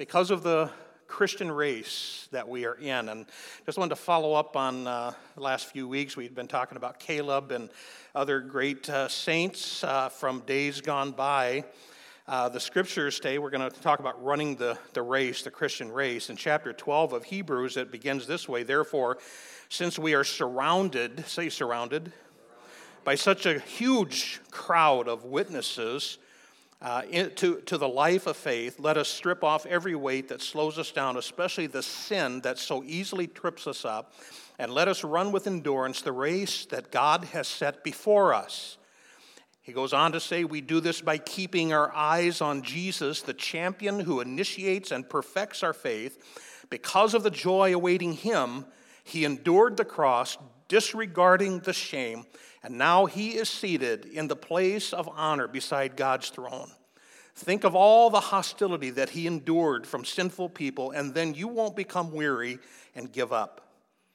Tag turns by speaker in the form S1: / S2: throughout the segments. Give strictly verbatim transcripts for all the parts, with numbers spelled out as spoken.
S1: because of the Christian race that we are in. And just wanted to follow up on uh, the last few weeks. We've been talking about Caleb and other great uh, saints uh, from days gone by. Uh, the scriptures today, we're going to talk about running the, the race, the Christian race. In chapter twelve of Hebrews, it begins this way: therefore, since we are surrounded, say surrounded, by such a huge crowd of witnesses uh, in, to, to the life of faith, let us strip off every weight that slows us down, especially the sin that so easily trips us up, and let us run with endurance the race that God has set before us. He goes on to say, we do this by keeping our eyes on Jesus, the champion who initiates and perfects our faith. Because of the joy awaiting him, he endured the cross, disregarding the shame, and now he is seated in the place of honor beside God's throne. Think of all the hostility that he endured from sinful people, and then you won't become weary and give up.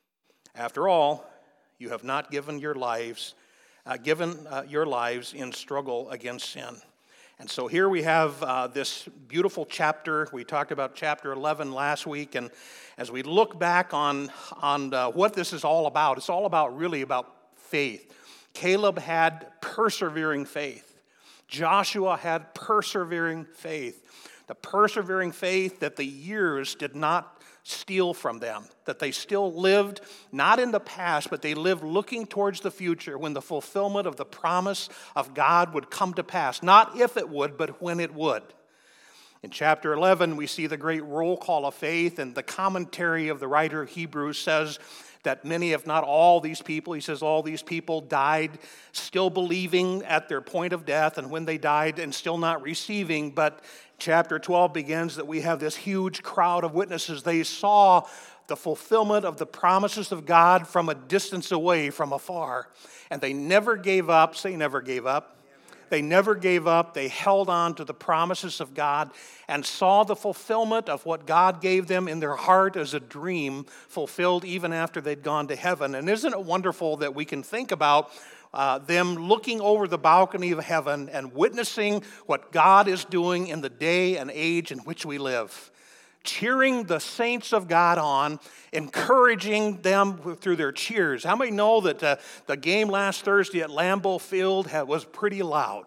S1: After all, you have not given your lives Uh, given uh, your lives in struggle against sin. And so here we have uh, this beautiful chapter. We talked about chapter eleven last week, and as we look back on, on uh, what this is all about, it's all about really about faith. Caleb had persevering faith. Joshua had persevering faith. The persevering faith that the years did not steal from them, that they still lived, not in the past, but they lived looking towards the future when the fulfillment of the promise of God would come to pass. Not if it would, but when it would. In chapter eleven, we see the great roll call of faith, and the commentary of the writer of Hebrews says that many, if not all these people, he says all these people died still believing at their point of death, and when they died and still not receiving. But chapter twelve begins that we have this huge crowd of witnesses. They saw the fulfillment of the promises of God from a distance away, from afar. And they never gave up. Say never gave up. They never gave up. They held on to the promises of God and saw the fulfillment of what God gave them in their heart as a dream fulfilled even after they'd gone to heaven. And isn't it wonderful that we can think about uh, them looking over the balcony of heaven and witnessing what God is doing in the day and age in which we live? Cheering the saints of God on, encouraging them through their cheers. How many know that uh, the game last Thursday at Lambeau Field had, was pretty loud?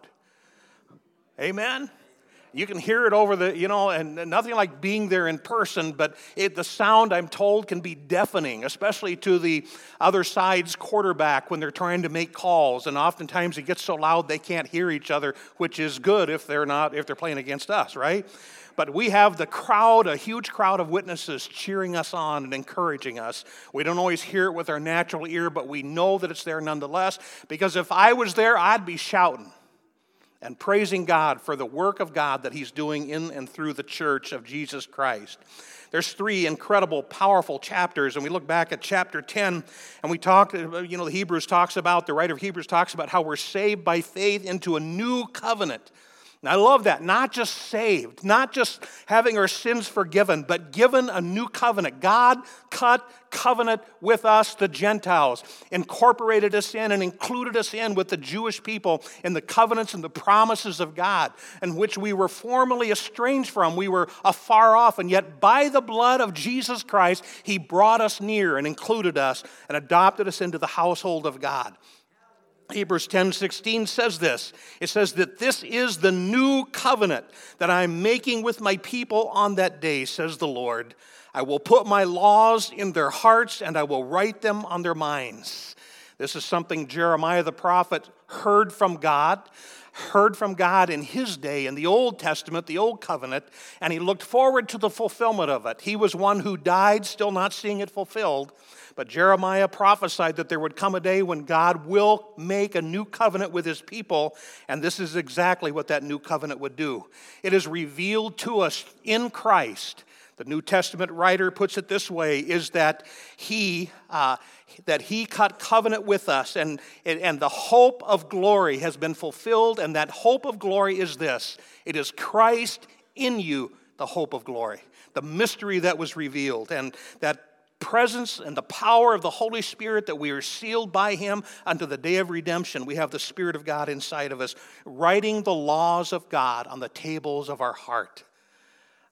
S1: Amen? You can hear it over the, you know, and nothing like being there in person, but it, the sound, I'm told, can be deafening, especially to the other side's quarterback when they're trying to make calls. And oftentimes it gets so loud they can't hear each other, which is good if they're not, if they're playing against us, right? But we have the crowd, a huge crowd of witnesses cheering us on and encouraging us. We don't always hear it with our natural ear, but we know that it's there nonetheless. Because if I was there, I'd be shouting and praising God for the work of God that he's doing in and through the church of Jesus Christ. There's three incredible, powerful chapters, and we look back at chapter ten, and we talk, you know, the Hebrews talks about, the writer of Hebrews talks about how we're saved by faith into a new covenant. And I love that. Not just saved, not just having our sins forgiven, but given a new covenant. God cut covenant with us, the Gentiles, incorporated us in and included us in with the Jewish people in the covenants and the promises of God, in which we were formerly estranged from. We were afar off, and yet by the blood of Jesus Christ, he brought us near and included us and adopted us into the household of God. Hebrews ten sixteen says this. It says that this is the new covenant that I'm making with my people on that day, says the Lord. I will put my laws in their hearts and I will write them on their minds. This is something Jeremiah the prophet heard from God, heard from God in his day in the Old Testament, the Old Covenant, and he looked forward to the fulfillment of it. He was one who died still not seeing it fulfilled. But Jeremiah prophesied that there would come a day when God will make a new covenant with his people, and this is exactly what that new covenant would do. It is revealed to us in Christ. The New Testament writer puts it this way, is that he uh, that he cut covenant with us, and, and the hope of glory has been fulfilled, and that hope of glory is this. It is Christ in you, the hope of glory, the mystery that was revealed, and that presence and the power of the Holy Spirit that we are sealed by him unto the day of redemption. We have the Spirit of God inside of us, writing the laws of God on the tables of our heart.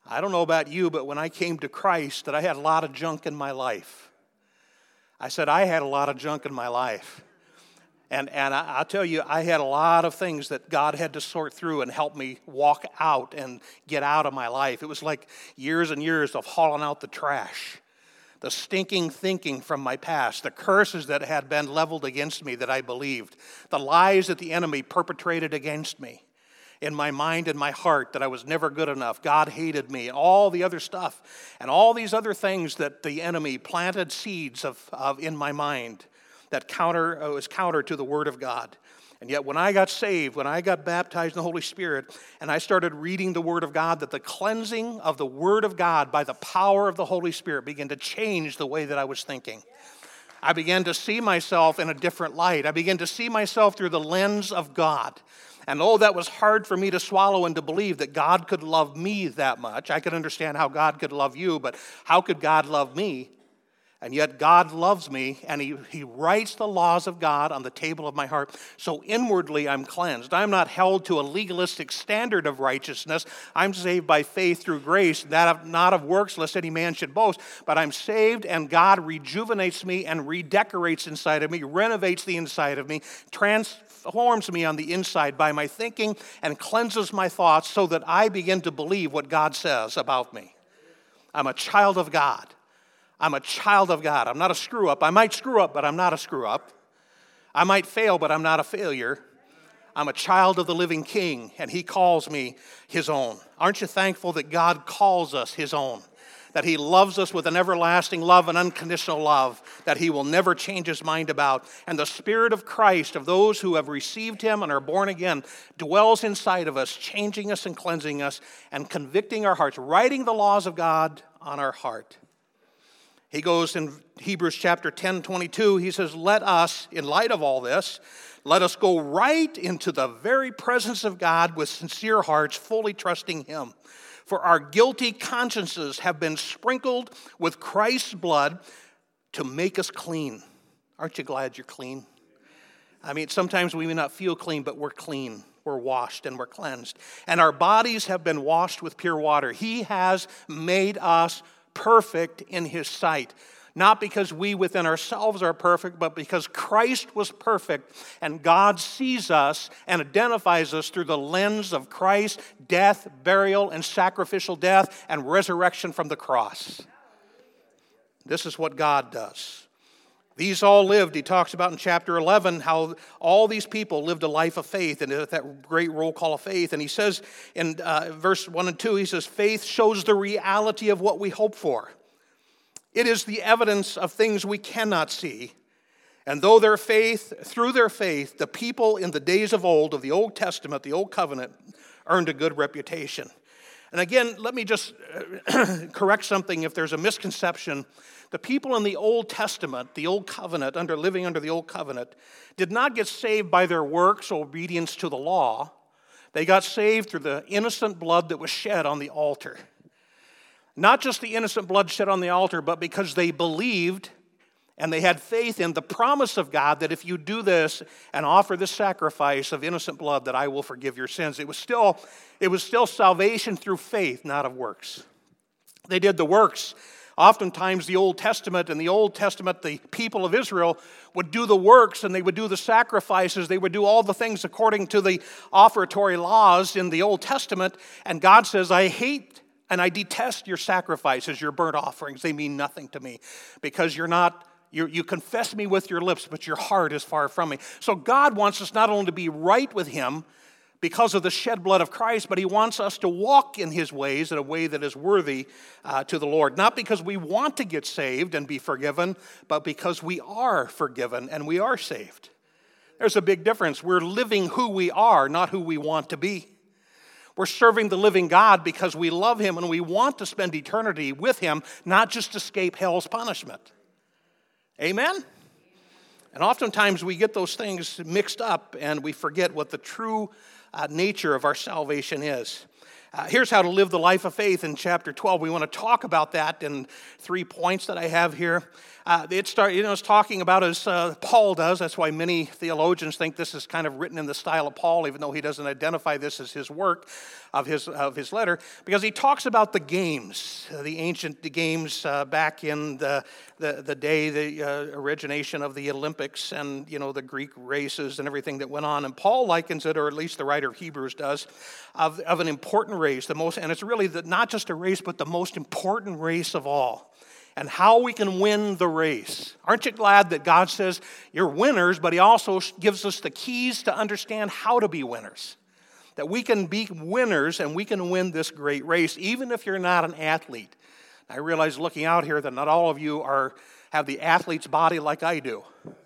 S1: I don't know about you, but when I came to Christ, that I had a lot of junk in my life. I said I had a lot of junk in my life. And, and I, I'll tell you, I had a lot of things that God had to sort through and help me walk out and get out of my life. It was like years and years of hauling out the trash, the stinking thinking from my past, the curses that had been leveled against me that I believed, the lies that the enemy perpetrated against me in my mind and my heart, that I was never good enough, God hated me, all the other stuff, and all these other things that the enemy planted seeds of, of in my mind that counter uh, was counter to the Word of God. And yet when I got saved, when I got baptized in the Holy Spirit, and I started reading the Word of God, that the cleansing of the Word of God by the power of the Holy Spirit began to change the way that I was thinking. I began to see myself in a different light. I began to see myself through the lens of God. And oh, that was hard for me to swallow and to believe that God could love me that much. I could understand how God could love you, but how could God love me? And yet God loves me, and he, he writes the laws of God on the table of my heart. So inwardly I'm cleansed. I'm not held to a legalistic standard of righteousness. I'm saved by faith through grace, that of, not of works, lest any man should boast. But I'm saved, and God rejuvenates me and redecorates inside of me, renovates the inside of me, transforms me on the inside by my thinking, and cleanses my thoughts so that I begin to believe what God says about me. I'm a child of God. I'm a child of God. I'm not a screw-up. I might screw up, but I'm not a screw-up. I might fail, but I'm not a failure. I'm a child of the living King, and he calls me his own. Aren't you thankful that God calls us his own? That he loves us with an everlasting love and unconditional love that he will never change his mind about. And the Spirit of Christ, of those who have received him and are born again, dwells inside of us, changing us and cleansing us and convicting our hearts, writing the laws of God on our heart. He goes in Hebrews chapter ten, twenty-two, he says, let us, in light of all this, let us go right into the very presence of God with sincere hearts, fully trusting him. For our guilty consciences have been sprinkled with Christ's blood to make us clean. Aren't you glad you're clean? I mean, sometimes we may not feel clean, but we're clean. We're washed and we're cleansed. And our bodies have been washed with pure water. He has made us perfect in his sight. Not because we within ourselves are perfect, but because Christ was perfect, and God sees us and identifies us through the lens of Christ's death, burial, and sacrificial death and resurrection from the cross. This is what God does. These all lived, he talks about in chapter eleven, how all these people lived a life of faith, and that great roll call of faith. And he says in uh, verse one and two, he says, faith shows the reality of what we hope for. It is the evidence of things we cannot see. And though their faith, through their faith, the people in the days of old, of the Old Testament, the Old Covenant, earned a good reputation. And again, let me just correct something if there's a misconception. The people in the Old Testament, the Old Covenant, under living under the Old Covenant, did not get saved by their works or obedience to the law. They got saved through the innocent blood that was shed on the altar. Not just the innocent blood shed on the altar, but because they believed and they had faith in the promise of God that if you do this and offer this sacrifice of innocent blood, that I will forgive your sins. It was still, it was still salvation through faith, not of works. They did the works. Oftentimes the Old Testament, in the Old Testament, the people of Israel would do the works and they would do the sacrifices. They would do all the things according to the offertory laws in the Old Testament. And God says, I hate and I detest your sacrifices, your burnt offerings. They mean nothing to me because you're not, you you confess me with your lips, but your heart is far from me. So God wants us not only to be right with him because of the shed blood of Christ, but he wants us to walk in his ways in a way that is worthy uh, to the Lord. Not because we want to get saved and be forgiven, but because we are forgiven and we are saved. There's a big difference. We're living who we are, not who we want to be. We're serving the living God because we love him and we want to spend eternity with him, not just escape hell's punishment. Amen? And oftentimes we get those things mixed up and we forget what the true uh, nature of our salvation is. Uh, here's how to live the life of faith in chapter twelve. We want to talk about that in three points that I have here. Uh, it start, you know, it's talking about as uh, Paul does. That's why many theologians think this is kind of written in the style of Paul, even though he doesn't identify this as his work. of his of his letter, because he talks about the games, uh, the ancient the games uh, back in the the, the day, the uh, origination of the Olympics, and you know the Greek races and everything that went on. And Paul likens it, or at least the writer of Hebrews does, of, of an important race, the most, and it's really the, not just a race, but the most important race of all. And how we can win the race. Aren't you glad that God says you're winners, but he also gives us the keys to understand how to be winners? That we can be winners and we can win this great race, even if you're not an athlete. I realize looking out here that not all of you are have the athlete's body like I do.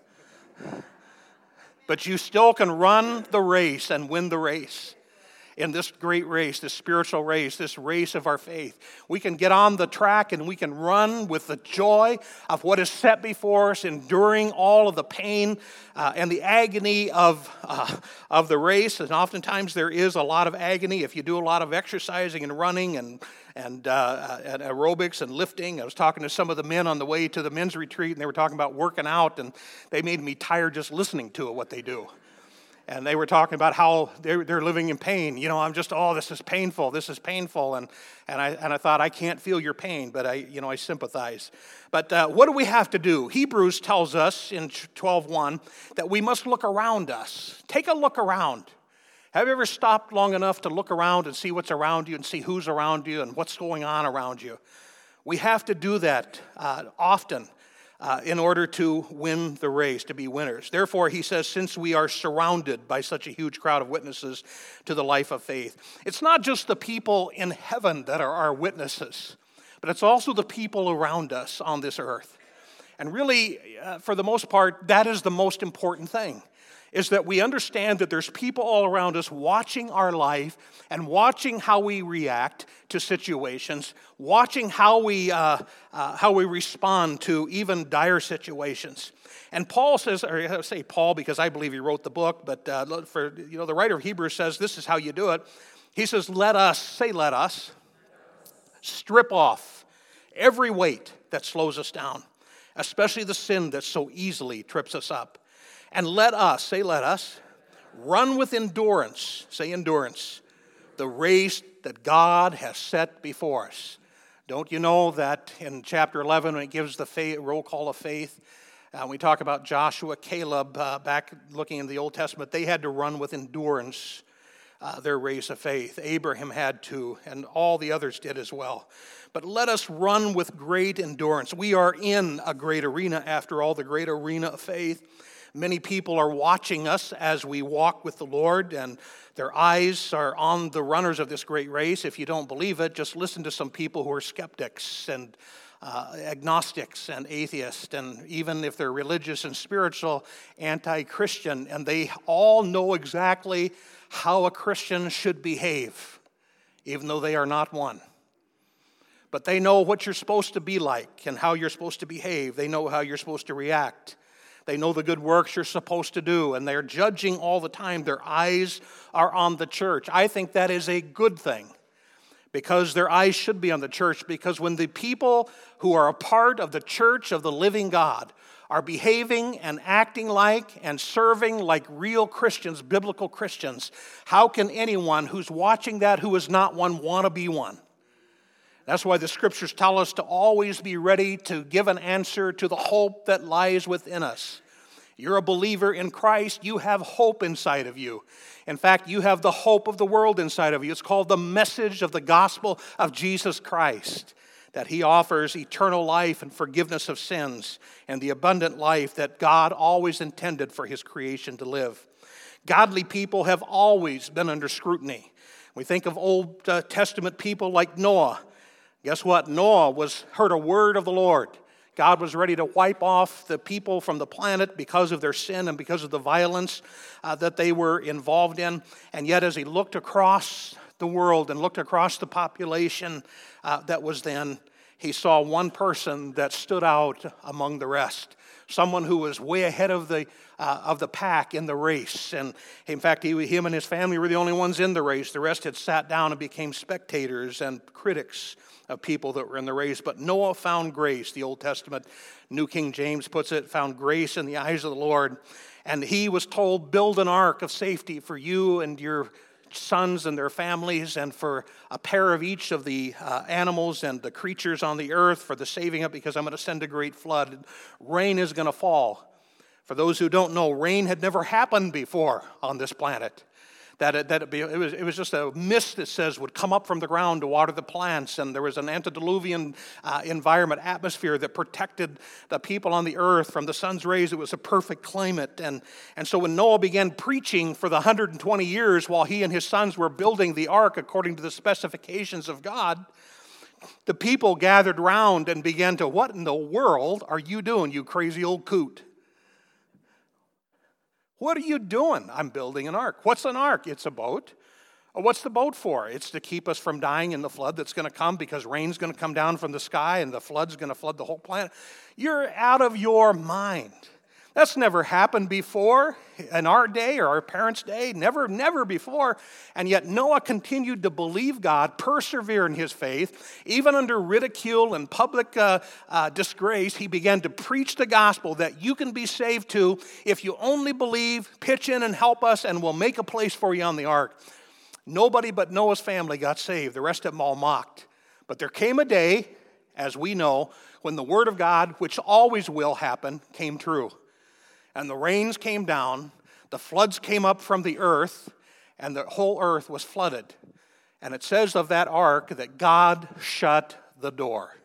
S1: But you still can run the race and win the race. In this great race, this spiritual race, this race of our faith. We can get on the track and we can run with the joy of what is set before us, enduring all of the pain uh, and the agony of, uh, of the race. And oftentimes there is a lot of agony if you do a lot of exercising and running and, and, uh, and aerobics and lifting. I was talking to some of the men on the way to the men's retreat, and they were talking about working out, and they made me tired just listening to it, what they do. And they were talking about how they're, they're living in pain. You know, I'm just, oh, this is painful. This is painful. And and I and I thought, I can't feel your pain, but I, you know, I sympathize. But uh, what do we have to do? Hebrews tells us in twelve one that we must look around us. Take a look around. Have you ever stopped long enough to look around and see what's around you and see who's around you and what's going on around you? We have to do that uh, often. Uh, in order to win the race, to be winners. Therefore, he says, since we are surrounded by such a huge crowd of witnesses to the life of faith, it's not just the people in heaven that are our witnesses, but it's also the people around us on this earth. And really, uh, for the most part, that is the most important thing, is that we understand that there's people all around us watching our life and watching how we react to situations, watching how we uh, uh, how we respond to even dire situations. And Paul says, or I say Paul because I believe he wrote the book, but uh, for you know the writer of Hebrews says this is how you do it. He says, "Let us say, let us strip off every weight that slows us down, especially the sin that so easily trips us up." And let us, say let us, run with endurance, say endurance, the race that God has set before us. Don't you know that in chapter eleven, when it gives the faith, roll call of faith, uh, we talk about Joshua, Caleb, uh, back looking in the Old Testament, they had to run with endurance uh, their race of faith. Abraham had to, and all the others did as well. But let us run with great endurance. We are in a great arena, after all, the great arena of faith. Many people are watching us as we walk with the Lord, and their eyes are on the runners of this great race. If you don't believe it, just listen to some people who are skeptics and uh, agnostics and atheists, and even if they're religious and spiritual, anti-Christian, and they all know exactly how a Christian should behave, even though they are not one. But they know what you're supposed to be like and how you're supposed to behave. They know how you're supposed to react. They know the good works you're supposed to do, and they're judging all the time. Their eyes are on the church. I think that is a good thing, because their eyes should be on the church, because when the people who are a part of the church of the living God are behaving and acting like and serving like real Christians, biblical Christians, how can anyone who's watching that who is not one want to be one? That's why the scriptures tell us to always be ready to give an answer to the hope that lies within us. You're a believer in Christ, you have hope inside of you. In fact, you have the hope of the world inside of you. It's called the message of the gospel of Jesus Christ, that he offers eternal life and forgiveness of sins and the abundant life that God always intended for his creation to live. Godly people have always been under scrutiny. We think of Old Testament people like Noah. Guess what? Noah was heard a word of the Lord. God was ready to wipe off the people from the planet because of their sin and because of the violence uh, that they were involved in. And yet as he looked across the world and looked across the population uh, that was then, he saw one person that stood out among the rest. Someone who was way ahead of the uh, of the pack in the race. And in fact, he, him and his family were the only ones in the race. The rest had sat down and became spectators and critics of people that were in the race. But Noah found grace. The Old Testament, New King James puts it, found grace in the eyes of the Lord. And he was told, build an ark of safety for you and your sons and their families, and for a pair of each of the uh, animals and the creatures on the earth for the saving up, because I'm going to send a great flood. Rain is going to fall. For those who don't know, rain had never happened before on this planet. That, it, that it, be, it, was, it was just a mist, it says, would come up from the ground to water the plants, and there was an antediluvian uh, environment, atmosphere that protected the people on the earth from the sun's rays. It was a perfect climate. And, and so when Noah began preaching for the one hundred twenty years while he and his sons were building the ark according to the specifications of God, the people gathered round and began to, what in the world are you doing, you crazy old coot? What are you doing? I'm building an ark. What's an ark? It's a boat. What's the boat for? It's to keep us from dying in the flood that's going to come, because rain's going to come down from the sky and the flood's going to flood the whole planet. You're out of your mind. That's never happened before in our day or our parents' day. Never, never before. And yet Noah continued to believe God, persevere in his faith. Even under ridicule and public uh, uh, disgrace, he began to preach the gospel that you can be saved too if you only believe, pitch in and help us, and we'll make a place for you on the ark. Nobody but Noah's family got saved. The rest of them all mocked. But there came a day, as we know, when the word of God, which always will happen, came true. And the rains came down, the floods came up from the earth, and the whole earth was flooded. And it says of that ark that God shut the door.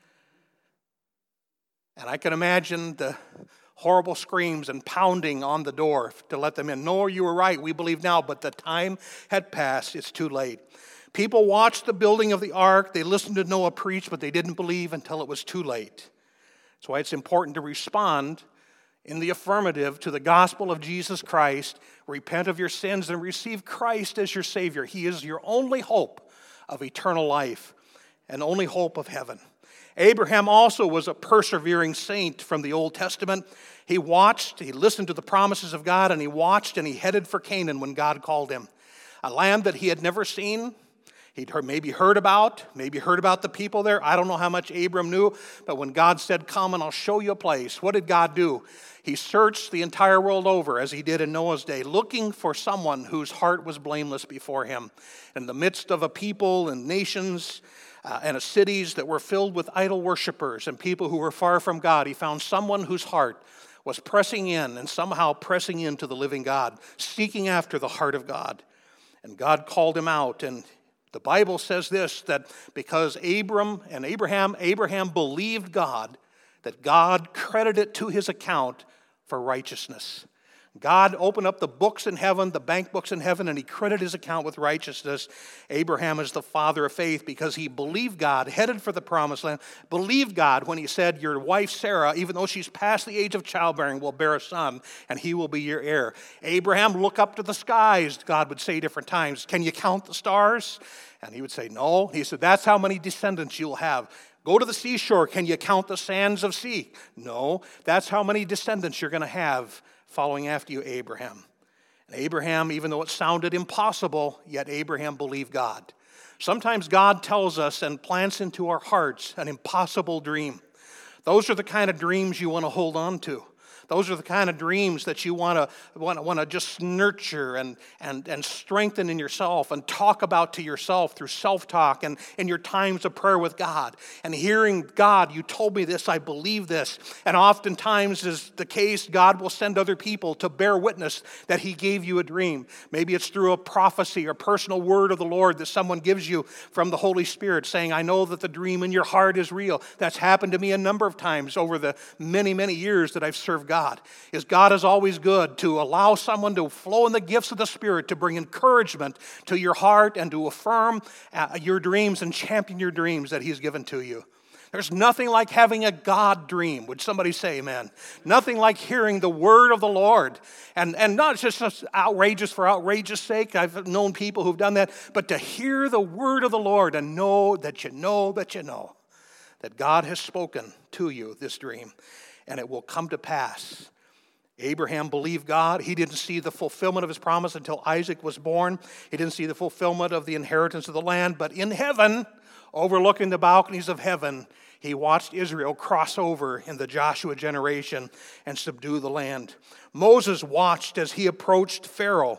S1: And I can imagine the horrible screams and pounding on the door to let them in. No, you were right, we believe now, but the time had passed, it's too late. People watched the building of the ark, they listened to Noah preach, but they didn't believe until it was too late. That's why it's important to respond in the affirmative to the gospel of Jesus Christ. Repent of your sins and receive Christ as your Savior. He is your only hope of eternal life and only hope of heaven. Abraham also was a persevering saint from the Old Testament. He watched, he listened to the promises of God, and he watched and he headed for Canaan when God called him. A land that he had never seen. He'd heard, maybe heard about, maybe heard about the people there. I don't know how much Abram knew, but when God said, come and I'll show you a place, what did God do? He searched the entire world over, as he did in Noah's day, looking for someone whose heart was blameless before him. In the midst of a people and nations uh, and cities that were filled with idol worshipers and people who were far from God, he found someone whose heart was pressing in and somehow pressing into the living God, seeking after the heart of God. And God called him out, and the Bible says this, that because Abram and Abraham, Abraham believed God, that God credited it to his account for righteousness. God opened up the books in heaven, the bank books in heaven, and he credited his account with righteousness. Abraham is the father of faith because he believed God, headed for the promised land, believed God when he said, your wife Sarah, even though she's past the age of childbearing, will bear a son, and he will be your heir. Abraham, look up to the skies, God would say different times. Can you count the stars? And he would say, no. He said, that's how many descendants you'll have. Go to the seashore. Can you count the sands of sea? No. That's how many descendants you're going to have following after you, Abraham. And Abraham, even though it sounded impossible, yet Abraham believed God. Sometimes God tells us and plants into our hearts an impossible dream. Those are the kind of dreams you want to hold on to. Those are the kind of dreams that you want to want to, want to just nurture and, and, and strengthen in yourself and talk about to yourself through self-talk and in your times of prayer with God. And hearing, God, you told me this, I believe this. And oftentimes is the case, God will send other people to bear witness that he gave you a dream. Maybe it's through a prophecy or personal word of the Lord that someone gives you from the Holy Spirit saying, I know that the dream in your heart is real. That's happened to me a number of times over the many, many years that I've served God. God is God is always good to allow someone to flow in the gifts of the Spirit to bring encouragement to your heart and to affirm uh, your dreams and champion your dreams that he's given to you. There's nothing like having a God dream. Would somebody say amen? Nothing like hearing the word of the Lord. And, and not just outrageous for outrageous sake. I've known people who've done that. But to hear the word of the Lord and know that you know that you know that God has spoken to you this dream. And it will come to pass. Abraham believed God. He didn't see the fulfillment of his promise until Isaac was born. He didn't see the fulfillment of the inheritance of the land. But in heaven, overlooking the balconies of heaven, he watched Israel cross over in the Joshua generation and subdue the land. Moses watched as he approached Pharaoh,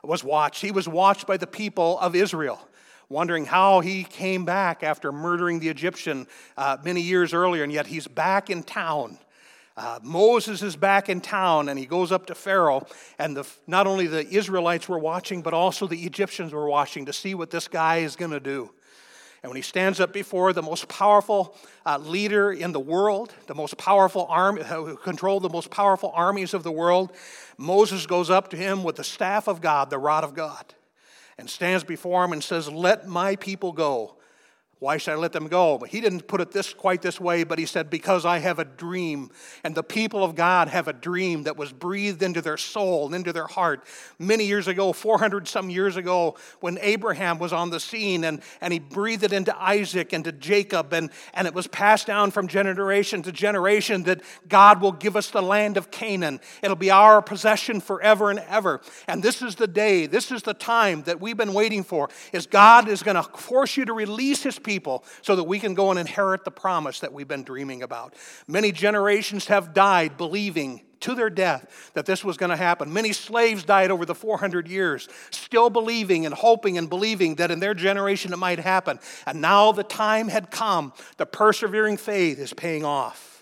S1: was watched. He was watched by the people of Israel, wondering how he came back after murdering the Egyptian uh, many years earlier, and yet he's back in town. Uh, Moses is back in town, and he goes up to Pharaoh, and the, not only the Israelites were watching, but also the Egyptians were watching to see what this guy is going to do. And when he stands up before the most powerful uh, leader in the world, the most powerful army, who controlled the most powerful armies of the world, Moses goes up to him with the staff of God, the rod of God, and stands before him and says, "Let my people go." Why should I let them go? But he didn't put it this quite this way, but he said, because I have a dream. And the people of God have a dream that was breathed into their soul and into their heart. Many years ago, four hundred some years ago, when Abraham was on the scene, and, and he breathed it into Isaac and to Jacob, and, and it was passed down from generation to generation that God will give us the land of Canaan. It'll be our possession forever and ever. And this is the day, this is the time that we've been waiting for, is God is going to force you to release his people so that we can go and inherit the promise that we've been dreaming about. Many generations have died believing to their death that this was going to happen. Many slaves died over the four hundred years, still believing and hoping and believing that in their generation it might happen. And now the time had come. The persevering faith is paying off.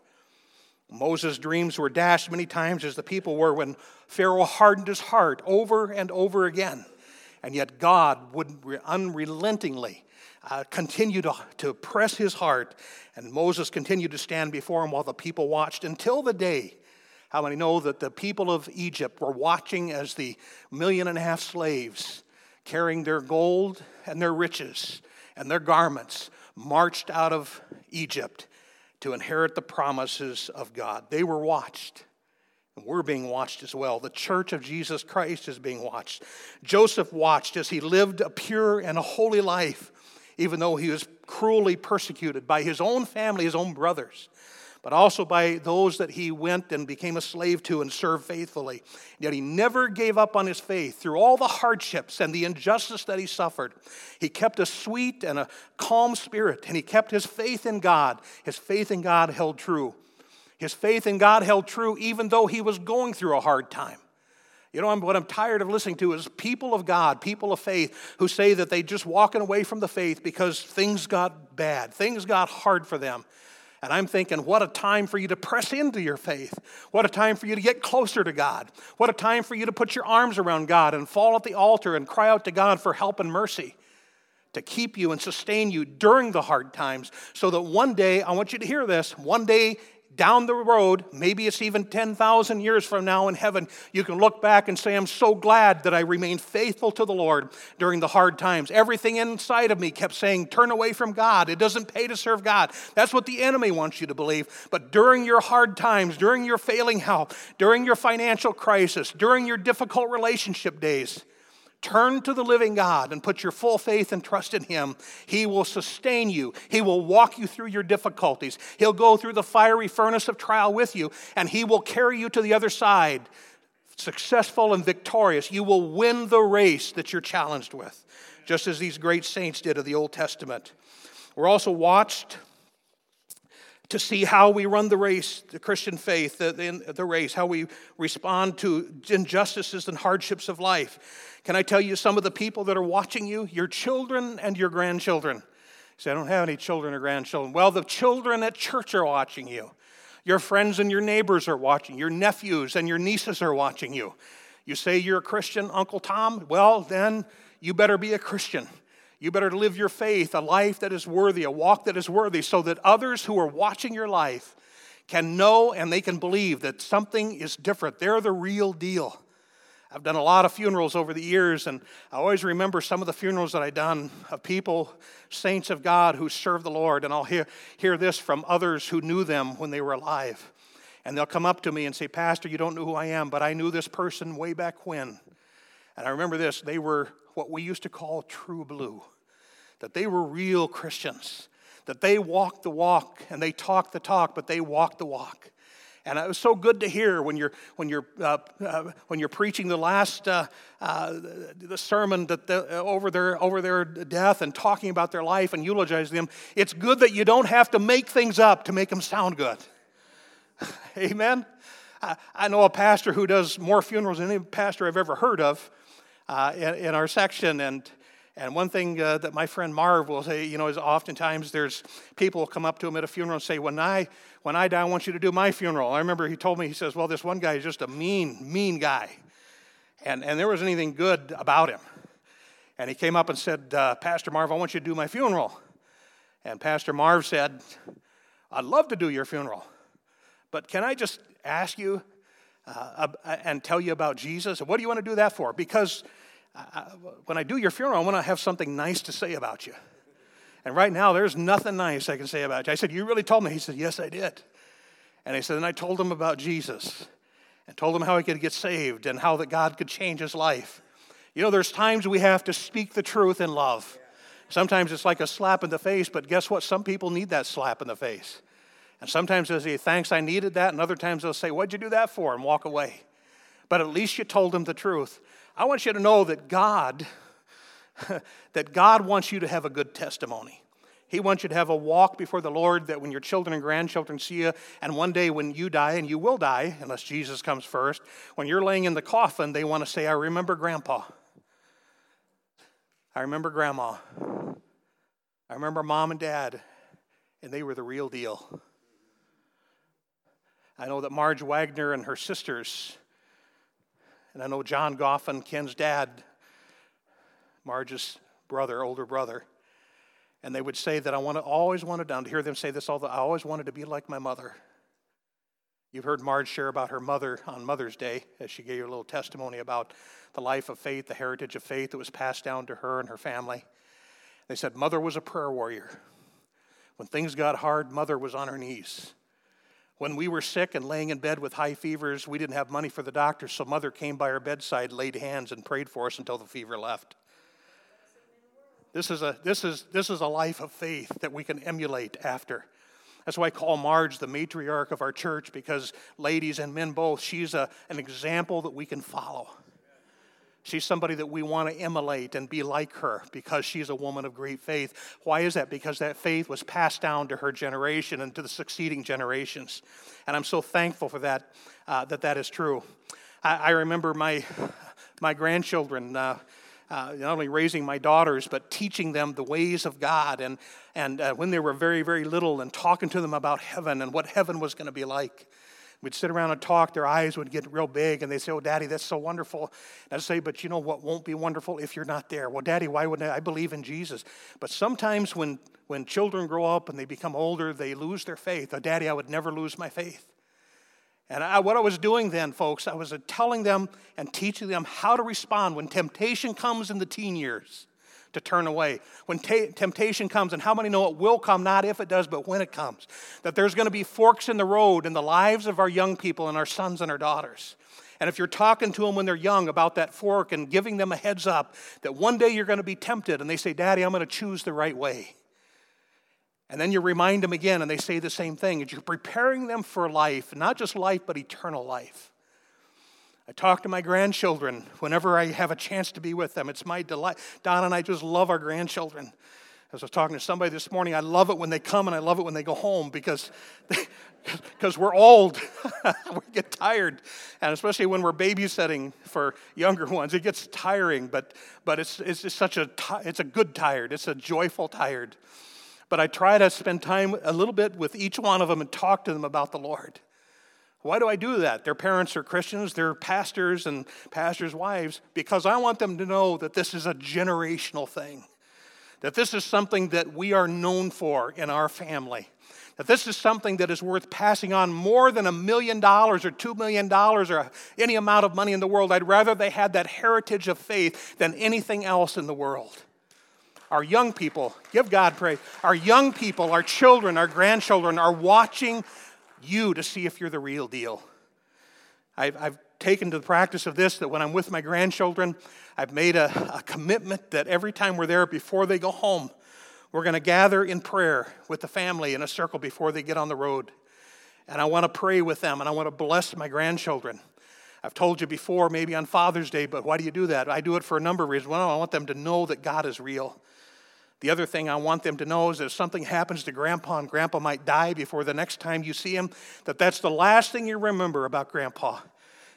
S1: Moses' dreams were dashed many times, as the people were, when Pharaoh hardened his heart over and over again. And yet God would unrelentingly Uh, continued to, to press his heart, and Moses continued to stand before him while the people watched until the day. How many know that the people of Egypt were watching as the million and a half slaves, carrying their gold and their riches and their garments, marched out of Egypt to inherit the promises of God? They were watched. And we're being watched as well. The church of Jesus Christ is being watched. Joseph watched as he lived a pure and a holy life, even though he was cruelly persecuted by his own family, his own brothers, but also by those that he went and became a slave to and served faithfully. Yet he never gave up on his faith. Through all the hardships and the injustice that he suffered, he kept a sweet and a calm spirit, and he kept his faith in God. His faith in God held true. His faith in God held true even though he was going through a hard time. You know, what I'm tired of listening to is people of God, people of faith, who say that they just walking away from the faith because things got bad, things got hard for them. And I'm thinking, what a time for you to press into your faith. What a time for you to get closer to God. What a time for you to put your arms around God and fall at the altar and cry out to God for help and mercy, to keep you and sustain you during the hard times, so that one day, I want you to hear this, one day down the road, maybe it's even ten thousand years from now in heaven, you can look back and say, I'm so glad that I remained faithful to the Lord during the hard times. Everything inside of me kept saying, turn away from God. It doesn't pay to serve God. That's what the enemy wants you to believe. But during your hard times, during your failing health, during your financial crisis, during your difficult relationship days, turn to the living God and put your full faith and trust in him. He will sustain you. He will walk you through your difficulties. He'll go through the fiery furnace of trial with you, and he will carry you to the other side, successful and victorious. You will win the race that you're challenged with, just as these great saints did of the Old Testament. We're also watched to see how we run the race, the Christian faith, the, the, the race, how we respond to injustices and hardships of life. Can I tell you some of the people that are watching you? Your children and your grandchildren. You say, I don't have any children or grandchildren. Well, the children at church are watching you. Your friends and your neighbors are watching. Your nephews and your nieces are watching you. You say you're a Christian, Uncle Tom? Well, then you better be a Christian. You better live your faith, a life that is worthy, a walk that is worthy, so that others who are watching your life can know and they can believe that something is different. They're the real deal. I've done a lot of funerals over the years, and I always remember some of the funerals that I've done of people, saints of God who serve the Lord, and I'll hear, hear this from others who knew them when they were alive. And they'll come up to me and say, Pastor, you don't know who I am, but I knew this person way back when. And I remember this, they were what we used to call true blue, that they were real Christians, that they walked the walk and they talked the talk, but they walked the walk. And it was so good to hear when you're when you're uh, uh, when you're preaching the last uh, uh, the sermon that the, uh, over their over their death and talking about their life and eulogizing them. It's good that you don't have to make things up to make them sound good. Amen. I, I know a pastor who does more funerals than any pastor I've ever heard of. uh, in, in our section. And and one thing uh, that my friend Marv will say, you know, is oftentimes there's people will come up to him at a funeral and say, when I when I die, I want you to do my funeral. I remember he told me, he says, well, this one guy is just a mean, mean guy. And, and there wasn't anything good about him. And he came up and said, uh, Pastor Marv, I want you to do my funeral. And Pastor Marv said, I'd love to do your funeral. But can I just ask you uh, uh, and tell you about Jesus? What do you want to do that for? Because uh, when I do your funeral, I want to have something nice to say about you. And right now, there's nothing nice I can say about you. I said, you really told me? He said, yes, I did. And he said, and I told him about Jesus and told him how he could get saved and how that God could change his life. You know, there's times we have to speak the truth in love. Sometimes it's like a slap in the face, but guess what? Some people need that slap in the face. And sometimes they'll say, thanks, I needed that. And other times they'll say, what'd you do that for? And walk away. But at least you told them the truth. I want you to know that God, that God wants you to have a good testimony. He wants you to have a walk before the Lord that when your children and grandchildren see you, and one day when you die, and you will die, unless Jesus comes first, when you're laying in the coffin, they want to say, I remember Grandpa. I remember Grandma. I remember Mom and Dad, and they were the real deal. I know that Marge Wagner and her sisters, and I know John Goffin, Ken's dad, Marge's brother, older brother, and they would say that I want to, always wanted to hear them say this all the I always wanted to be like my mother. You've heard Marge share about her mother on Mother's Day as she gave a little testimony about the life of faith, the heritage of faith that was passed down to her and her family. They said Mother was a prayer warrior. When things got hard, Mother was on her knees. When we were sick and laying in bed with high fevers, we didn't have money for the doctor, so Mother came by our bedside, laid hands, and prayed for us until the fever left. This is a this is this is a life of faith that we can emulate after. That's why I call Marge the matriarch of our church, because ladies and men both, she's a, an example that we can follow. She's somebody that we want to emulate and be like her because she's a woman of great faith. Why is that? Because that faith was passed down to her generation and to the succeeding generations. And I'm so thankful for that, uh, that that is true. I, I remember my, my grandchildren, uh, uh, not only raising my daughters, but teaching them the ways of God. And, and uh, when they were very, very little, and talking to them about heaven and what heaven was going to be like. We'd sit around and talk, their eyes would get real big, and they'd say, oh, Daddy, that's so wonderful. And I'd say, but you know what won't be wonderful if you're not there? Well, Daddy, why wouldn't I? I believe in Jesus. But sometimes when, when children grow up and they become older, they lose their faith. Oh, Daddy, I would never lose my faith. And I, what I was doing then, folks, I was telling them and teaching them how to respond when temptation comes in the teen years, to turn away. When ta- temptation comes, and how many know it will come, not if it does, but when it comes. That there's going to be forks in the road in the lives of our young people and our sons and our daughters. And if you're talking to them when they're young about that fork and giving them a heads up, that one day you're going to be tempted, and they say, Daddy, I'm going to choose the right way. And then you remind them again, and they say the same thing. And you're preparing them for life, not just life, but eternal life. I talk to my grandchildren whenever I have a chance to be with them. It's my delight. Don and I just love our grandchildren. As I was talking to somebody this morning, I love it when they come and I love it when they go home because because we're old. We get tired. And especially when we're babysitting for younger ones, it gets tiring. But but it's it's just such a it's a good tired. It's a joyful tired. But I try to spend time a little bit with each one of them and talk to them about the Lord. Why do I do that? Their parents are Christians, they're pastors and pastors' wives, because I want them to know that this is a generational thing, that this is something that we are known for in our family, that this is something that is worth passing on more than a million dollars or two million dollars or any amount of money in the world. I'd rather they had that heritage of faith than anything else in the world. Our young people, give God praise, our young people, our children, our grandchildren are watching you to see if you're the real deal. I've, I've taken to the practice of this, that when I'm with my grandchildren, I've made a, a commitment that every time we're there before they go home, we're going to gather in prayer with the family in a circle before they get on the road. And I want to pray with them, and I want to bless my grandchildren. I've told you before, maybe on Father's Day, but why do you do that? I do it for a number of reasons. One, I want them to know that God is real. The other thing I want them to know is that if something happens to Grandpa and Grandpa might die before the next time you see him, that that's the last thing you remember about Grandpa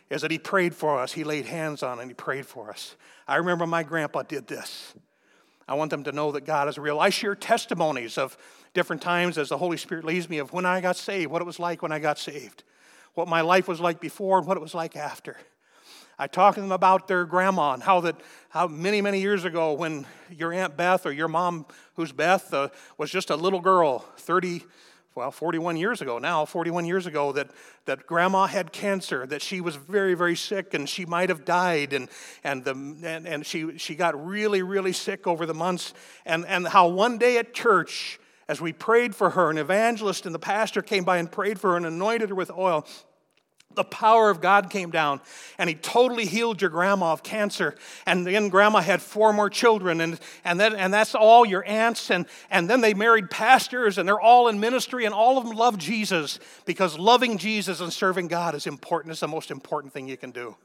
S1: is that he prayed for us. He laid hands on and he prayed for us. I remember my grandpa did this. I want them to know that God is real. I share testimonies of different times as the Holy Spirit leads me of when I got saved, what it was like when I got saved, what my life was like before and what it was like after. I talk to them about their grandma and how that how many, many years ago when your Aunt Beth or your mom, who's Beth, uh, was just a little girl, thirty, well, forty-one years ago now, forty-one years ago, that, that grandma had cancer, that she was very, very sick and she might have died, and and the and, and she she got really, really sick over the months, and, and how one day at church, as we prayed for her, an evangelist and the pastor came by and prayed for her and anointed her with oil. The power of God came down, and he totally healed your grandma of cancer. And then grandma had four more children, and, and, then, and that's all your aunts. And, and then they married pastors, and they're all in ministry, and all of them love Jesus, because loving Jesus and serving God is important. It's the most important thing you can do.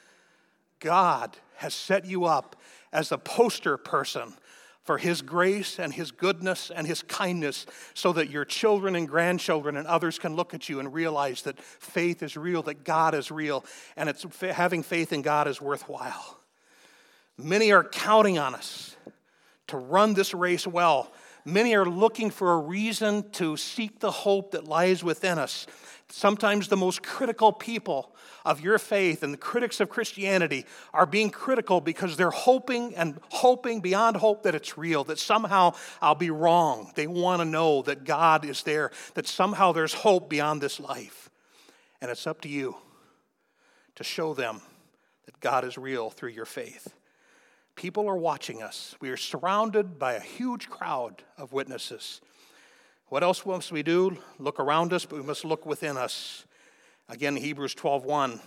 S1: God has set you up as a poster person for his grace and his goodness and his kindness, so that your children and grandchildren and others can look at you and realize that faith is real, that God is real, and it's having faith in God is worthwhile. Many are counting on us to run this race well. Many are looking for a reason to seek the hope that lies within us. Sometimes the most critical people of your faith and the critics of Christianity are being critical because they're hoping and hoping beyond hope that it's real, that somehow I'll be wrong. They want to know that God is there, that somehow there's hope beyond this life. And it's up to you to show them that God is real through your faith. People are watching us. We are surrounded by a huge crowd of witnesses. What else must we do? Look around us, but we must look within us. Again, Hebrews twelve one,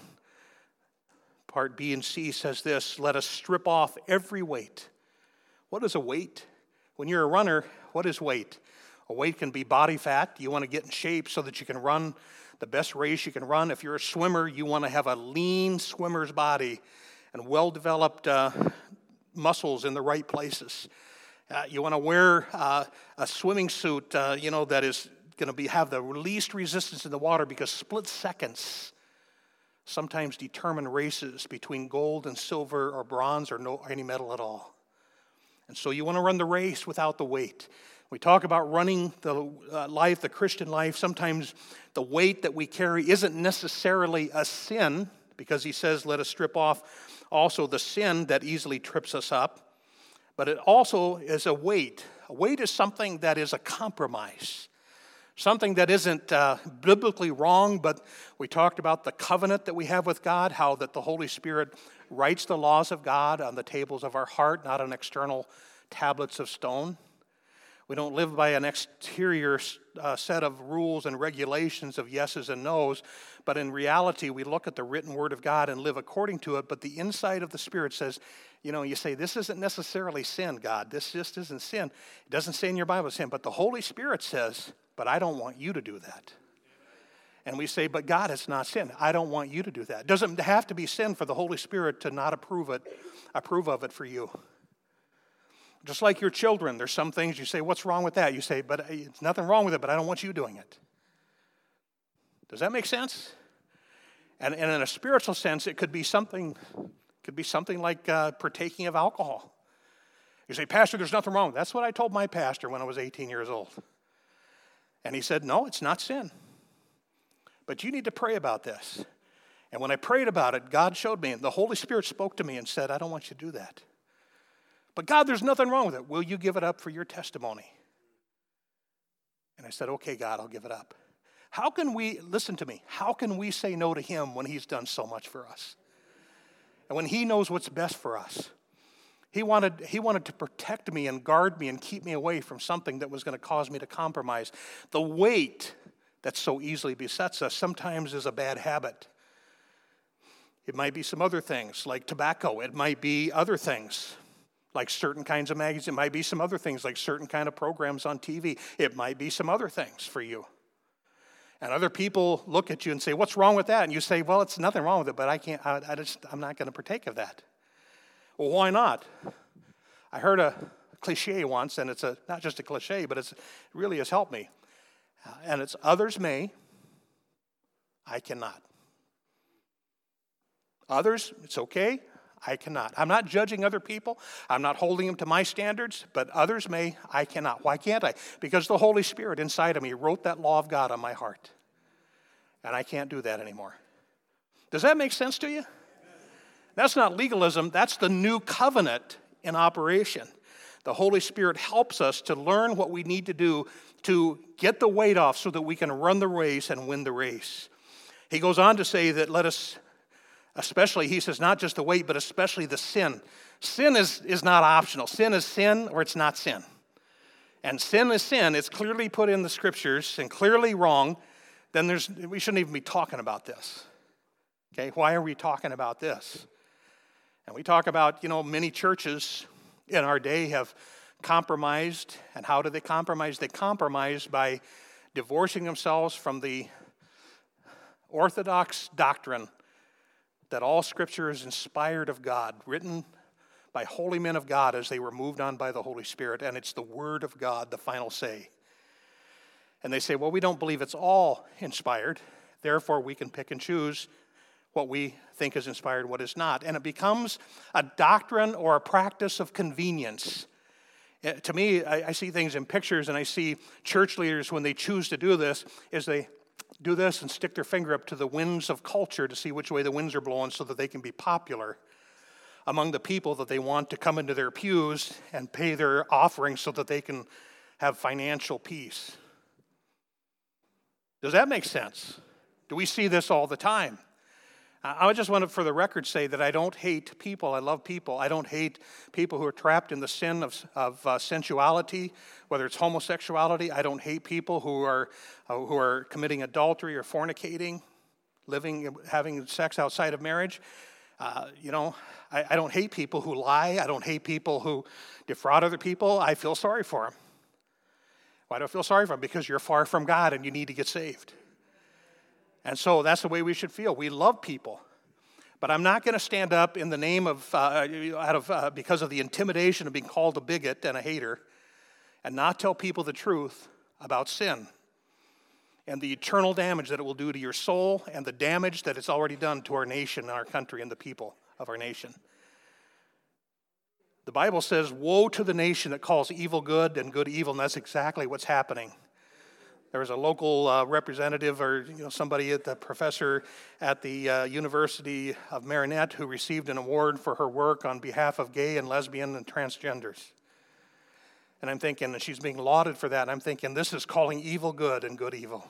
S1: part B and C says this: let us strip off every weight. What is a weight? When you're a runner, what is weight? A weight can be body fat. You want to get in shape so that you can run the best race you can run. If you're a swimmer, you want to have a lean swimmer's body and well-developed uh, muscles in the right places. Uh, you want to wear uh, a swimming suit, uh, you know, that is going to be have the least resistance in the water, because split seconds sometimes determine races between gold and silver or bronze or no any metal at all. And so you want to run the race without the weight. We talk about running the uh, life, the Christian life. Sometimes the weight that we carry isn't necessarily a sin, because he says, let us strip off also the sin that easily trips us up. But it also is a weight. A weight is something that is a compromise. Something that isn't uh, biblically wrong, but we talked about the covenant that we have with God, how that the Holy Spirit writes the laws of God on the tables of our heart, not on external tablets of stone. We don't live by an exterior uh, set of rules and regulations of yeses and nos, but in reality, we look at the written word of God and live according to it, but the inside of the Spirit says, you know, you say, this isn't necessarily sin, God. This just isn't sin. It doesn't say in your Bible sin, but the Holy Spirit says, but I don't want you to do that. And we say, but God, it's not sin. I don't want you to do that. It doesn't have to be sin for the Holy Spirit to not approve it, approve of it for you. Just like your children, there's some things you say, what's wrong with that? You say, but it's nothing wrong with it, but I don't want you doing it. Does that make sense? And, and in a spiritual sense, it could be something, could be something like uh, partaking of alcohol. You say, Pastor, there's nothing wrong. That's what I told my pastor when I was eighteen years old. And he said, no, it's not sin. But you need to pray about this. And when I prayed about it, God showed me, and the Holy Spirit spoke to me and said, I don't want you to do that. But God, there's nothing wrong with it. Will you give it up for your testimony? And I said, okay, God, I'll give it up. How can we, listen to me, how can we say no to him when he's done so much for us? And when he knows what's best for us? He wanted, he wanted to protect me and guard me and keep me away from something that was going to cause me to compromise. The weight that so easily besets us sometimes is a bad habit. It might be some other things like tobacco. It might be other things like certain kinds of magazines. It might be some other things like certain kind of programs on T V. It might be some other things for you. And other people look at you and say, what's wrong with that? And you say, well, it's nothing wrong with it, but I can't, I, I just, I'm not going to partake of that. Well, why not? I heard a cliche once, and it's a not just a cliche, but it's, it really has helped me. Uh, and it's others may, I cannot. Others, it's okay. I cannot. I'm not judging other people. I'm not holding them to my standards, but others may. I cannot. Why can't I? Because the Holy Spirit inside of me wrote that law of God on my heart. And I can't do that anymore. Does that make sense to you? That's not legalism. That's the new covenant in operation. The Holy Spirit helps us to learn what we need to do to get the weight off so that we can run the race and win the race. He goes on to say that let us, especially, he says, not just the weight, but especially the sin. Sin is, is not optional. Sin is sin or it's not sin. And sin is sin. It's clearly put in the scriptures and clearly wrong. Then there's we shouldn't even be talking about this. Okay, why are we talking about this? And we talk about, you know, many churches in our day have compromised. And how do they compromise? They compromise by divorcing themselves from the orthodox doctrine that all Scripture is inspired of God, written by holy men of God as they were moved on by the Holy Spirit, and it's the Word of God, the final say. And they say, well, we don't believe it's all inspired, therefore we can pick and choose what we think is inspired, what is not. And it becomes a doctrine or a practice of convenience. To me, I, I see things in pictures, and I see church leaders, when they choose to do this, is they do this and stick their finger up to the winds of culture to see which way the winds are blowing so that they can be popular among the people that they want to come into their pews and pay their offerings so that they can have financial peace. Does that make sense? Do we see this all the time? I just want to, for the record, say that I don't hate people. I love people. I don't hate people who are trapped in the sin of, of uh, sensuality, whether it's homosexuality. I don't hate people who are uh, who are committing adultery or fornicating, living, having sex outside of marriage. Uh, you know, I, I don't hate people who lie. I don't hate people who defraud other people. I feel sorry for them. Why do I feel sorry for them? Because you're far from God and you need to get saved. And so that's the way we should feel. We love people. But I'm not going to stand up in the name of, uh, out of, uh, because of the intimidation of being called a bigot and a hater, and not tell people the truth about sin and the eternal damage that it will do to your soul and the damage that it's already done to our nation and our country and the people of our nation. The Bible says, woe to the nation that calls evil good and good evil, and that's exactly what's happening. There was a local uh, representative or you know somebody at the professor at the uh, University of Marinette who received an award for her work on behalf of gay and lesbian and transgenders. And I'm thinking, and she's being lauded for that, and I'm thinking, this is calling evil good and good evil.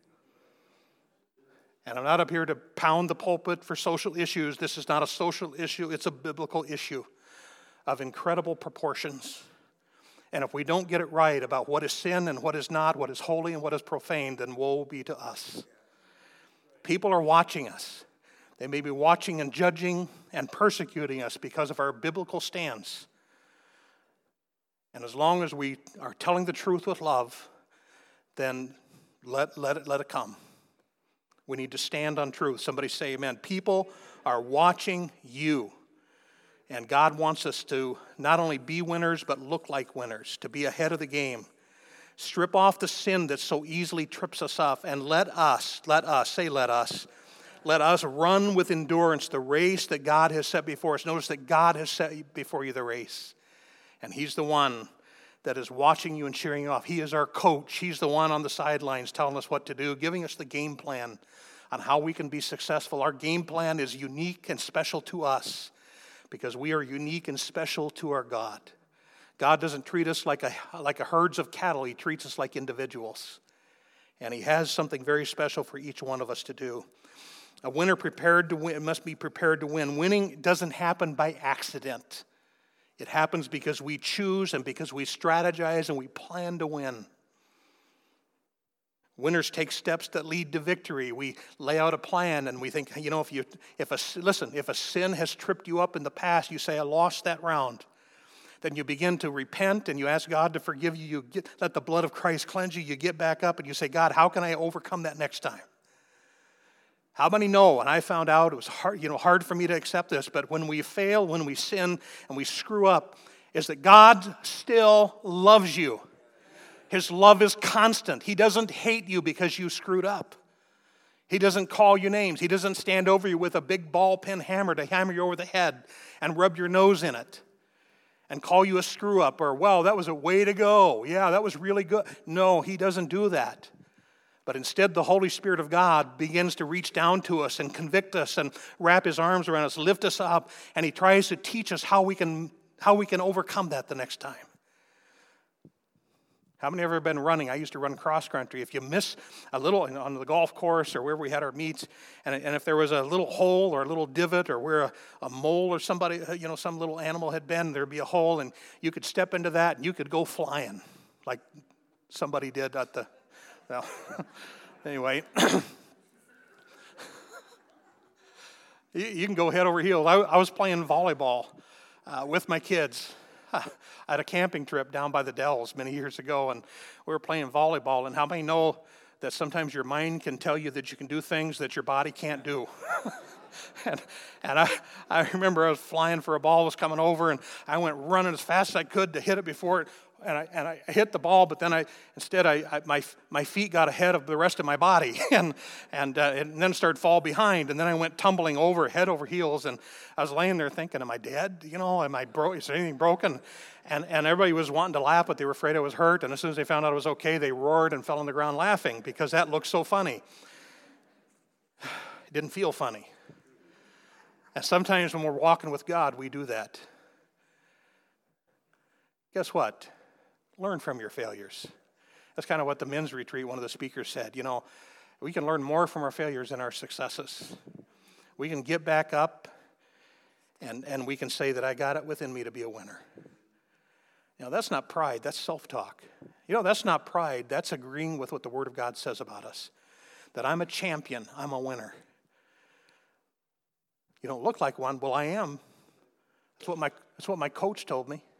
S1: And I'm not up here to pound the pulpit for social issues. This is not a social issue, it's a biblical issue of incredible proportions. And if we don't get it right about what is sin and what is not, what is holy and what is profane, then woe be to us. People are watching us. They may be watching and judging and persecuting us because of our biblical stance. And as long as we are telling the truth with love, then let, let, it, let it come. We need to stand on truth. Somebody say amen. People are watching you. And God wants us to not only be winners, but look like winners, to be ahead of the game. Strip off the sin that so easily trips us up, and let us, let us, say let us, let us run with endurance the race that God has set before us. Notice that God has set before you the race. And He's the one that is watching you and cheering you off. He is our coach. He's the one on the sidelines telling us what to do, giving us the game plan on how we can be successful. Our game plan is unique and special to us, because we are unique and special to our God. God doesn't treat us like a like a herds of cattle. He treats us like individuals. And He has something very special for each one of us to do. A winner prepared to win must be prepared to win. Winning doesn't happen by accident. It happens because we choose and because we strategize and we plan to win. Winners take steps that lead to victory. We lay out a plan and we think, you know, if you, if a, listen, if a sin has tripped you up in the past, you say, I lost that round. Then you begin to repent and you ask God to forgive you. You get, let the blood of Christ cleanse you. You get back up and you say, God, how can I overcome that next time? How many know? And I found out it was hard, you know, hard for me to accept this, but when we fail, when we sin and we screw up, is that God still loves you. His love is constant. He doesn't hate you because you screwed up. He doesn't call you names. He doesn't stand over you with a big ball pen hammer to hammer you over the head and rub your nose in it and call you a screw up or, well, that was a way to go. Yeah, that was really good. No, he doesn't do that. But instead, the Holy Spirit of God begins to reach down to us and convict us and wrap his arms around us, lift us up, and he tries to teach us how we can, how we can overcome that the next time. How many have ever been running? I used to run cross country. If you miss a little on the golf course or where we had our meets, and, and if there was a little hole or a little divot or where a, a mole or somebody, you know, some little animal had been, there'd be a hole, and you could step into that and you could go flying like somebody did at the, well, anyway. you, you can go head over heels. I, I was playing volleyball uh, with my kids. I had a camping trip down by the Dells many years ago, and we were playing volleyball. And how many know that sometimes your mind can tell you that you can do things that your body can't do? and and I, I remember I was flying for a ball was coming over, and I went running as fast as I could to hit it before it. And I and I hit the ball, but then I instead I, I my my feet got ahead of the rest of my body, and and, uh, and then started fall behind, and then I went tumbling over head over heels, and I was laying there thinking, am I dead? You know, am I broke? Is there anything broken? And and everybody was wanting to laugh, but they were afraid I was hurt. And as soon as they found out I was okay, they roared and fell on the ground laughing because that looked so funny. It didn't feel funny. And sometimes when we're walking with God, we do that. Guess what? Learn from your failures. That's kind of what the men's retreat, one of the speakers said. You know, we can learn more from our failures than our successes. We can get back up and, and we can say that I got it within me to be a winner. You know, that's not pride, that's self-talk. You know, that's not pride, that's agreeing with what the Word of God says about us. That I'm a champion, I'm a winner. You don't look like one, well, I am. That's what my, that's what my coach told me.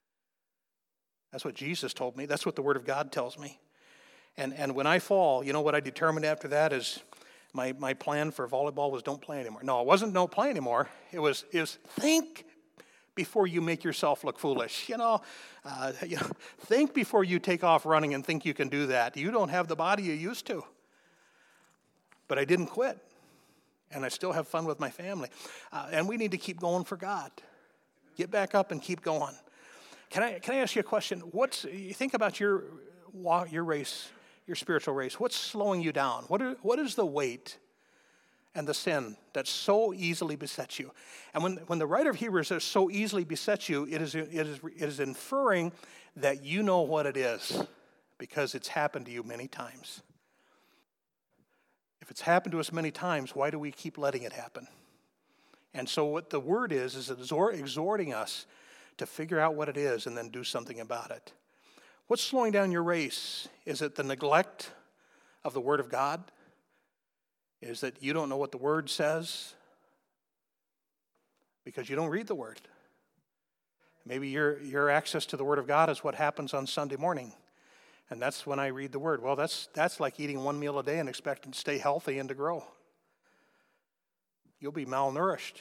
S1: That's what Jesus told me. That's what the Word of God tells me. And and when I fall, you know what I determined after that is my, my plan for volleyball was don't play anymore. No, it wasn't don't play anymore. It was is think before you make yourself look foolish. You know, uh, you know, think before you take off running and think you can do that. You don't have the body you used to. But I didn't quit. And I still have fun with my family. Uh, and we need to keep going for God. Get back up and keep going. Can I can I ask you a question? What's you think about your your race, your spiritual race? What's slowing you down? What are, what is the weight and the sin that so easily besets you? And when when the writer of Hebrews says so easily besets you, it is it is it is inferring that you know what it is because it's happened to you many times. If it's happened to us many times, why do we keep letting it happen? And so what the word is is exhorting us to figure out what it is and then do something about it. What's slowing down your race? Is it the neglect of the Word of God? Is that you don't know what the Word says because you don't read the Word? Maybe your, your access to the Word of God is what happens on Sunday morning, and that's when I read the Word. Well, that's, that's like eating one meal a day and expecting to stay healthy and to grow. You'll be malnourished.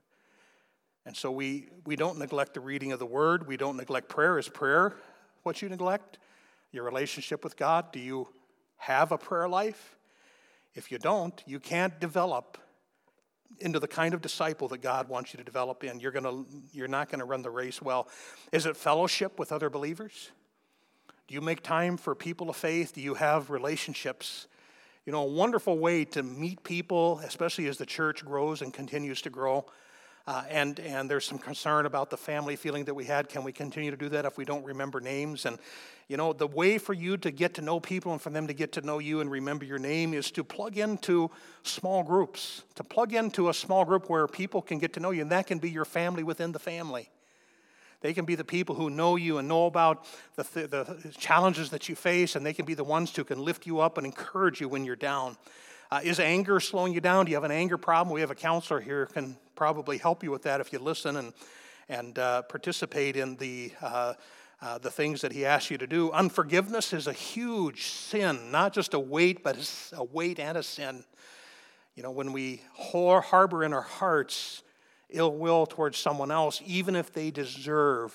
S1: And so we, we don't neglect the reading of the Word. We don't neglect prayer. Is prayer what you neglect? Your relationship with God? Do you have a prayer life? If you don't, you can't develop into the kind of disciple that God wants you to develop in. You're gonna, you're not going to run the race well. Is it fellowship with other believers? Do you make time for people of faith? Do you have relationships? You know, a wonderful way to meet people, especially as the church grows and continues to grow. Uh, and, and there's some concern about the family feeling that we had. Can we continue to do that if we don't remember names? And, you know, the way for you to get to know people and for them to get to know you and remember your name is to plug into small groups, to plug into a small group where people can get to know you, and that can be your family within the family. They can be the people who know you and know about the, th- the challenges that you face, and they can be the ones who can lift you up and encourage you when you're down. Uh, is anger slowing you down? Do you have an anger problem? We have a counselor here who can probably help you with that if you listen and and uh, participate in the uh, uh, the things that he asks you to do. Unforgiveness is a huge sin, not just a weight, but it's a weight and a sin. You know, when we harbor in our hearts ill will towards someone else, even if they deserve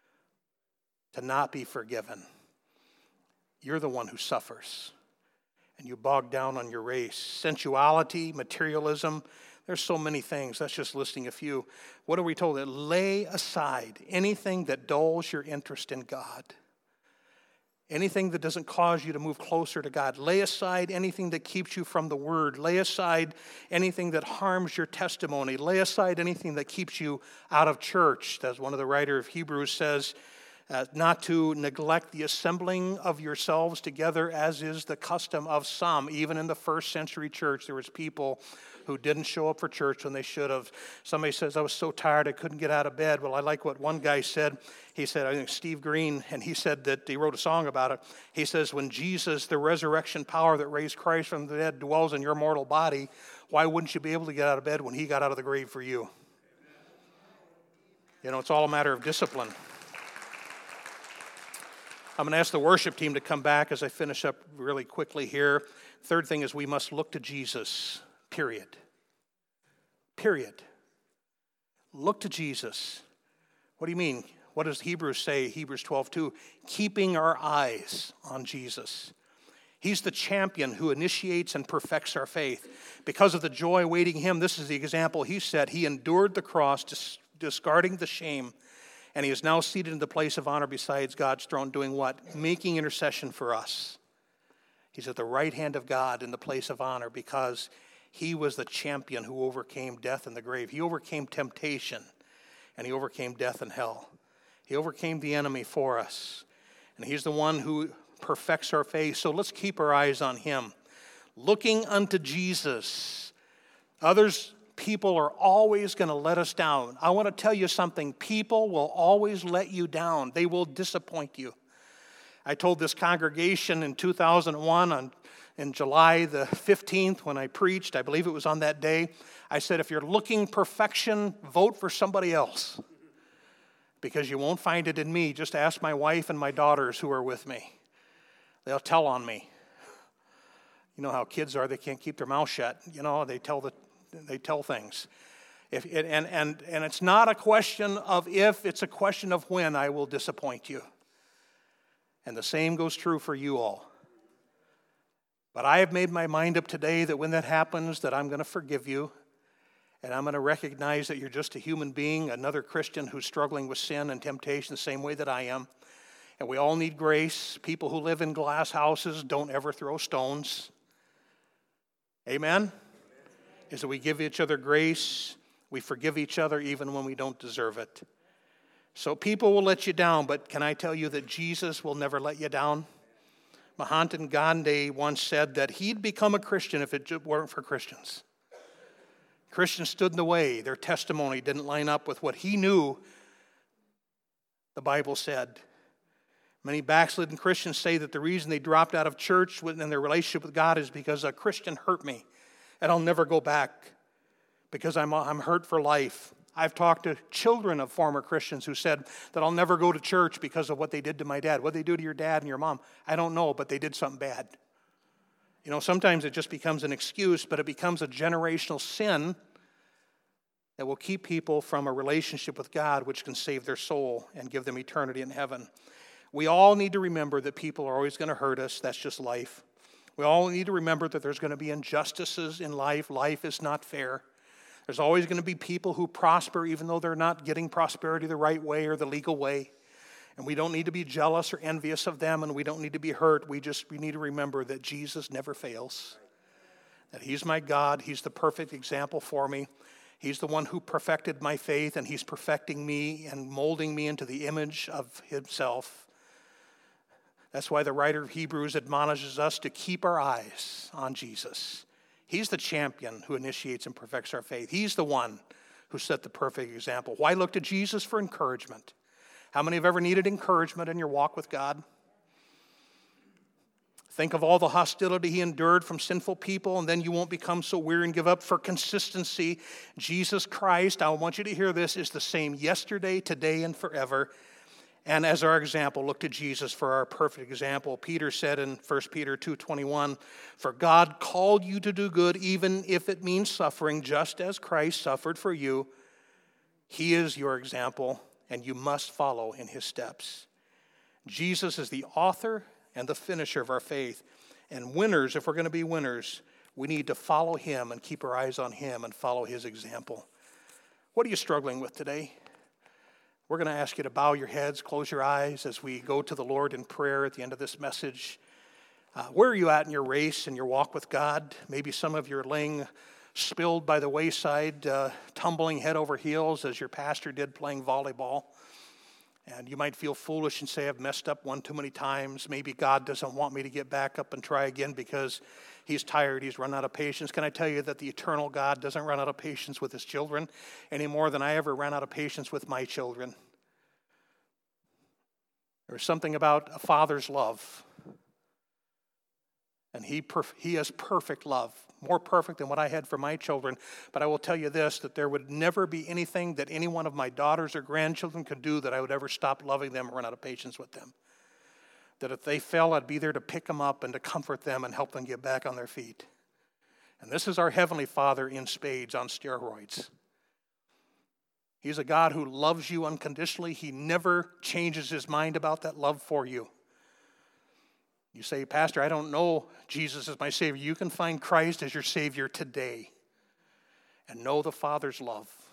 S1: to not be forgiven, you're the one who suffers. and you bog down on your race. Sensuality, materialism, there's so many things. That's just listing a few. What are we told? That lay aside anything that dulls your interest in God. Anything that doesn't cause you to move closer to God. Lay aside anything that keeps you from the Word. Lay aside anything that harms your testimony. Lay aside anything that keeps you out of church. As one of the writer of Hebrews says, uh, not to neglect the assembling of yourselves together as is the custom of some. Even in the first century church, there was people who didn't show up for church when they should have. Somebody says, I was so tired I couldn't get out of bed. Well, I like what one guy said. He said, I think Steve Green, and he said that he wrote a song about it. He says, when Jesus, the resurrection power that raised Christ from the dead, dwells in your mortal body, why wouldn't you be able to get out of bed when he got out of the grave for you? You know, it's all a matter of discipline. I'm going to ask the worship team to come back as I finish up really quickly here. Third thing is we must look to Jesus. Period. Period. Look to Jesus. What do you mean? What does Hebrews say? Hebrews twelve two. Keeping our eyes on Jesus. He's the champion who initiates and perfects our faith. Because of the joy awaiting him, this is the example he set. He endured the cross, dis- discarding the shame, and he is now seated in the place of honor beside God's throne, doing what? Making intercession for us. He's at the right hand of God in the place of honor because he was the champion who overcame death and the grave. He overcame temptation, and he overcame death and hell. He overcame the enemy for us, and he's the one who perfects our faith. So let's keep our eyes on him. Looking unto Jesus. Others, people are always going to let us down. I want to tell you something. People will always let you down. They will disappoint you. I told this congregation in two thousand one on in July the fifteenth when I preached, I believe it was on that day, I said, if you're looking perfection, vote for somebody else. Because you won't find it in me. Just ask my wife and my daughters who are with me. They'll tell on me. You know how kids are, they can't keep their mouth shut. You know, they tell the they tell things. If it, and, and, and it's not a question of if, it's a question of when I will disappoint you. And the same goes true for you all. But I have made my mind up today that when that happens, that I'm going to forgive you. And I'm going to recognize that you're just a human being, another Christian who's struggling with sin and temptation the same way that I am. And we all need grace. People who live in glass houses don't ever throw stones. Amen? Is that we give each other grace. We forgive each other even when we don't deserve it. So people will let you down, but can I tell you that Jesus will never let you down? Mahatma Gandhi once said that he'd become a Christian if it weren't for Christians. Christians stood in the way. Their testimony didn't line up with what he knew the Bible said. Many backslidden Christians say that the reason they dropped out of church in their relationship with God is because a Christian hurt me, and I'll never go back because I'm, I'm hurt for life. I've talked to children of former Christians who said that I'll never go to church because of what they did to my dad. What did they do to your dad and your mom? I don't know, but they did something bad. You know, sometimes it just becomes an excuse, but it becomes a generational sin that will keep people from a relationship with God, which can save their soul and give them eternity in heaven. We all need to remember that people are always going to hurt us. That's just life. We all need to remember that there's going to be injustices in life. Life is not fair. There's always going to be people who prosper even though they're not getting prosperity the right way or the legal way. And we don't need to be jealous or envious of them, and we don't need to be hurt. We just we need to remember that Jesus never fails, that he's my God. He's the perfect example for me. He's the one who perfected my faith, and he's perfecting me and molding me into the image of himself. That's why the writer of Hebrews admonishes us to keep our eyes on Jesus. He's the champion who initiates and perfects our faith. He's the one who set the perfect example. Why look to Jesus for encouragement? How many have ever needed encouragement in your walk with God? Think of all the hostility he endured from sinful people, and then you won't become so weary and give up. For consistency, Jesus Christ, I want you to hear this, is the same yesterday, today, and forever. And as our example, look to Jesus for our perfect example. Peter said in First Peter two twenty-one, for God called you to do good, even if it means suffering, just as Christ suffered for you. He is your example, and you must follow in his steps. Jesus is the author and the finisher of our faith. And winners, if we're going to be winners, we need to follow him and keep our eyes on him and follow his example. What are you struggling with today? We're going to ask you to bow your heads, close your eyes as we go to the Lord in prayer at the end of this message. Uh, where are you at in your race and your walk with God? Maybe some of you are laying spilled by the wayside, uh, tumbling head over heels as your pastor did playing volleyball. And you might feel foolish and say, I've messed up one too many times. Maybe God doesn't want me to get back up and try again because he's tired, he's run out of patience. Can I tell you that the eternal God doesn't run out of patience with his children any more than I ever ran out of patience with my children? There's something about a father's love. And he perf- he has perfect love, more perfect than what I had for my children. But I will tell you this, that there would never be anything that any one of my daughters or grandchildren could do that I would ever stop loving them or run out of patience with them. That if they fell, I'd be there to pick them up and to comfort them and help them get back on their feet. And this is our Heavenly Father in spades on steroids. He's a God who loves you unconditionally. He never changes his mind about that love for you. You say, Pastor, I don't know Jesus as my Savior. You can find Christ as your Savior today and know the Father's love.